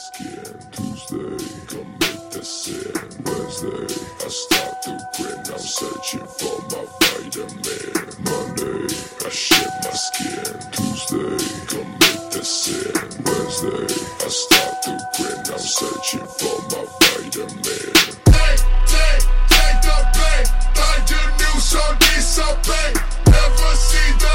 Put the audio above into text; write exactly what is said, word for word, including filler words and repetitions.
skin. Tuesday, come make the sin. Wednesday, I start to grin. I'm searching for my vitamin. Monday, I shed my skin. Tuesday, come make the sin. Wednesday, I start to grin. I'm searching for my vitamin. Hey, take, take the bait. Find your news on this, I'll pay. Never see the